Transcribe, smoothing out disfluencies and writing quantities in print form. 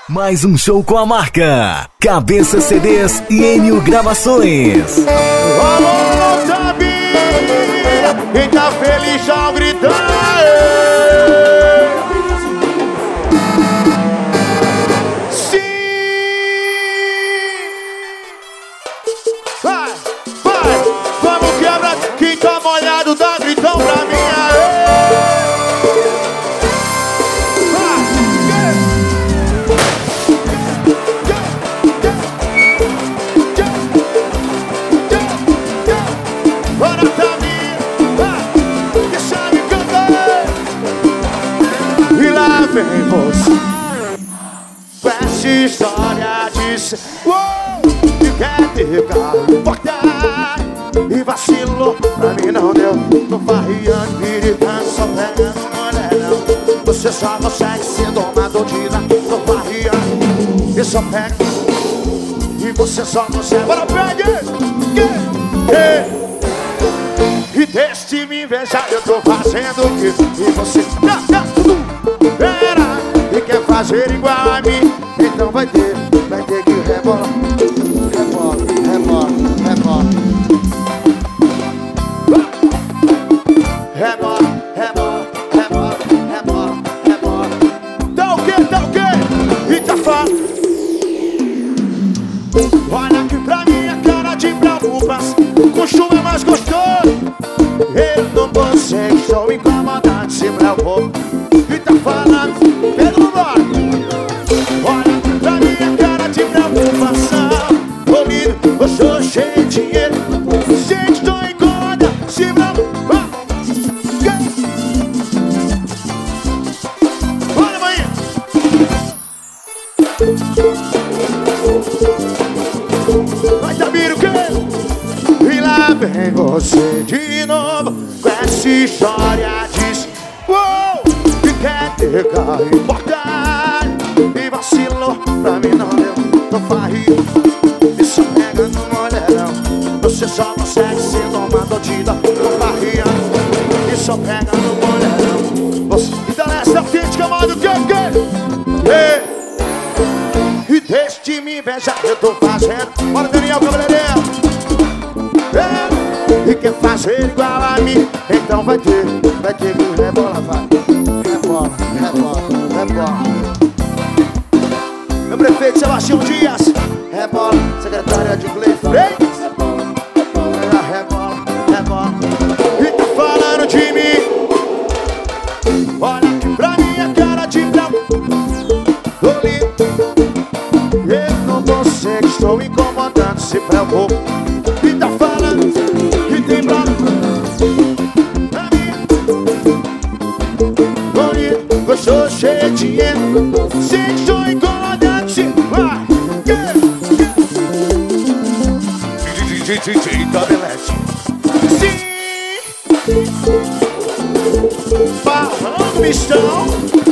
Mais um show com a marca Cabeça CDs e Enio Gravações. Alô, Tabi! Quem tá feliz já grita. Sim! Vai, vai! Vamos quebrar! Quem tá molhado dá gritão pra mim. Vem você com essa história de ser que quer ficar importante e vacilou, pra mim não deu. Tô farriando, gritando, só pegando mulherão. Você só consegue ser domador de lá. Tô farriando e só pega. E você só consegue. Bora, pegue! E deste me invejar, eu tô fazendo o que? E você e quer fazer igual a mim, então vai ter que rebolar, rebola, rebola, rebola, rebola, rebola, rebola, rebola, rebola. Tá o quê? Tá o quê? E tá fácil. Olha aqui pra minha cara de bravucas, o chuva é mais gostoso. Eu não consegue, estou incomodado, se preocupa. E tá falando, Pedro Borges. Olha pra minha cara de preocupação. Ouvido, eu sou cheio de dinheiro. Gente, tô em corda, se preocupa. Olha, mãe. Vai, Tabiro, o quê? E lá vem você de novo com essa história de quer ficar importante e vacilou, pra mim não deu. Tô farrido e só pega no mulherão. Você só consegue ser domador de dó. Tô farrido e só pega no mulherão. Você então essa autêntica, mano, que? E deste me invejar, eu tô fazendo. Bora, Daniel, cabeleireiro. E quer fazer igual a mim, então vai ter que rebolar, vai. Rebola, rebola, rebola. Meu prefeito Sebastião Dias, rebola, secretária de Glei Freitas, rebola, rebola. E tá falando de mim. Olha aqui pra minha cara de bravo. Tô lindo, eu não consigo, estou incomodando, se preocupa. E tá falando que tem bravo. Eu sou cheio de dinheiro. Se estou incomodando, se vai. DJ Tabelete. Sim. Falando mistão.